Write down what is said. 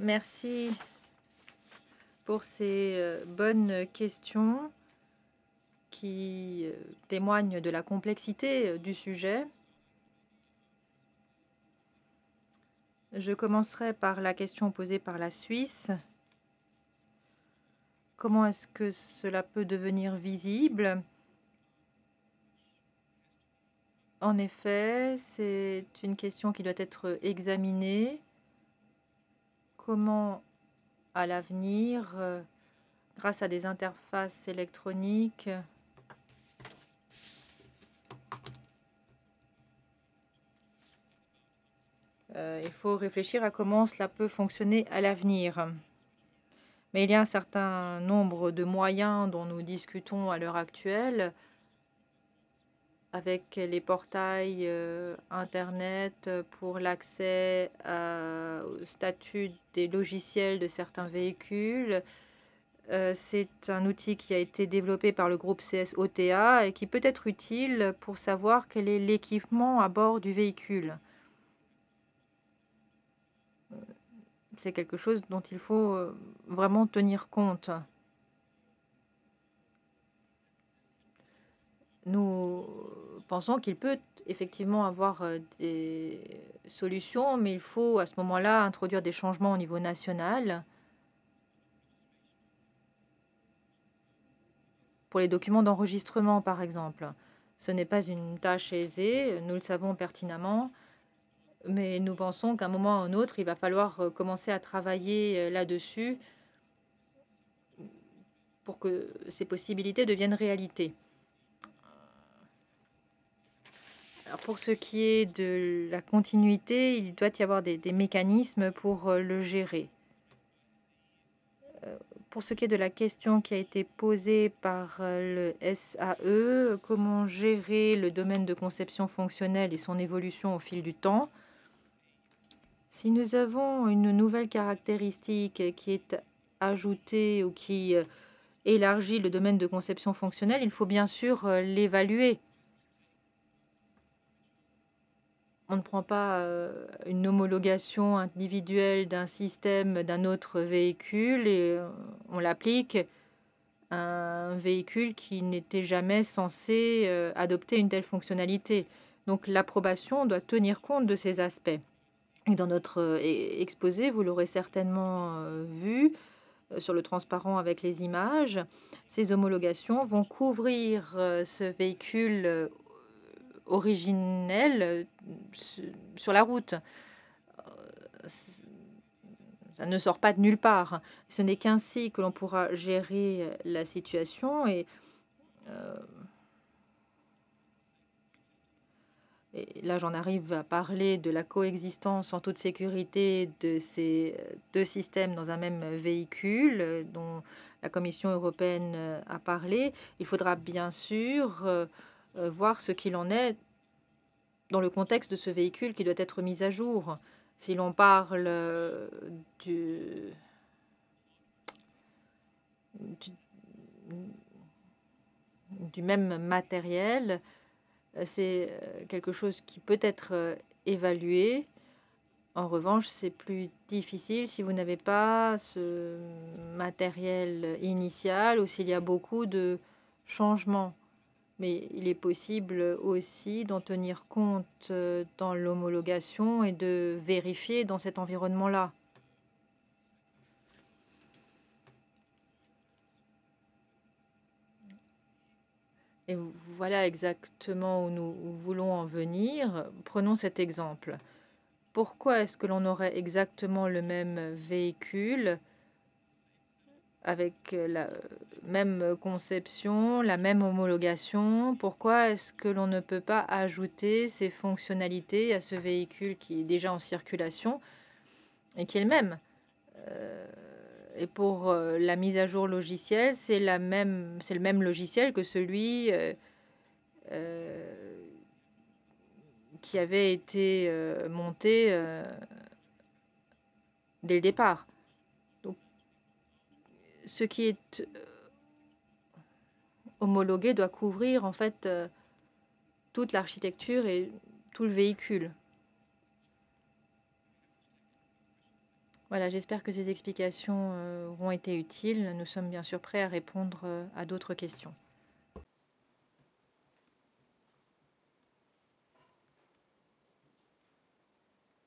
Merci pour ces bonnes questions qui témoignent de la complexité du sujet. Je commencerai par la question posée par la Suisse. Comment est-ce que cela peut devenir visible? En effet, c'est une question qui doit être examinée. Comment, à l'avenir, grâce à des interfaces électroniques, il faut réfléchir à comment cela peut fonctionner à l'avenir. Mais il y a un certain nombre de moyens dont nous discutons à l'heure actuelle avec les portails Internet pour l'accès au statut des logiciels de certains véhicules. C'est un outil qui a été développé par le groupe CSOTA et qui peut être utile pour savoir quel est l'équipement à bord du véhicule. C'est quelque chose dont il faut vraiment tenir compte. Nous pensons qu'il peut effectivement avoir des solutions, mais il faut à ce moment-là introduire des changements au niveau national pour les documents d'enregistrement, par exemple. Ce n'est pas une tâche aisée, nous le savons pertinemment, mais nous pensons qu'à un moment ou à un autre, il va falloir commencer à travailler là-dessus pour que ces possibilités deviennent réalité. Alors pour ce qui est de la continuité, il doit y avoir des mécanismes pour le gérer. Pour ce qui est de la question qui a été posée par le SAE, comment gérer le domaine de conception fonctionnelle et son évolution au fil du temps? Si nous avons une nouvelle caractéristique qui est ajoutée ou qui élargit le domaine de conception fonctionnelle, il faut bien sûr l'évaluer. On ne prend pas une homologation individuelle d'un système d'un autre véhicule et on l'applique à un véhicule qui n'était jamais censé adopter une telle fonctionnalité. Donc l'approbation doit tenir compte de ces aspects. Et dans notre exposé, vous l'aurez certainement vu sur le transparent avec les images, ces homologations vont couvrir ce véhicule originel sur la route. Ça ne sort pas de nulle part. Ce n'est qu'ainsi que l'on pourra gérer la situation euh, et là, j'en arrive à parler de la coexistence en toute sécurité de ces deux systèmes dans un même véhicule dont la Commission européenne a parlé. Il faudra bien sûr voir ce qu'il en est dans le contexte de ce véhicule qui doit être mis à jour. Si l'on parle du, du, du même matériel, c'est quelque chose qui peut être évalué. En revanche, c'est plus difficile si vous n'avez pas ce matériel initial ou s'il y a beaucoup de changements. Mais il est possible aussi d'en tenir compte dans l'homologation et de vérifier dans cet environnement-là. Et voilà exactement où nous voulons en venir. Prenons cet exemple. Pourquoi est-ce que l'on aurait exactement le même véhicule avec la même conception, la même homologation? Pourquoi est-ce que l'on ne peut pas ajouter ces fonctionnalités à ce véhicule qui est déjà en circulation et qui est le même? Et pour la mise à jour logicielle, c'est le même logiciel que celui euh, qui avait été monté dès le départ. Donc, ce qui est homologué doit couvrir en fait toute l'architecture et tout le véhicule. Voilà, j'espère que ces explications, auront été utiles. Nous sommes bien sûr prêts à répondre, à d'autres questions.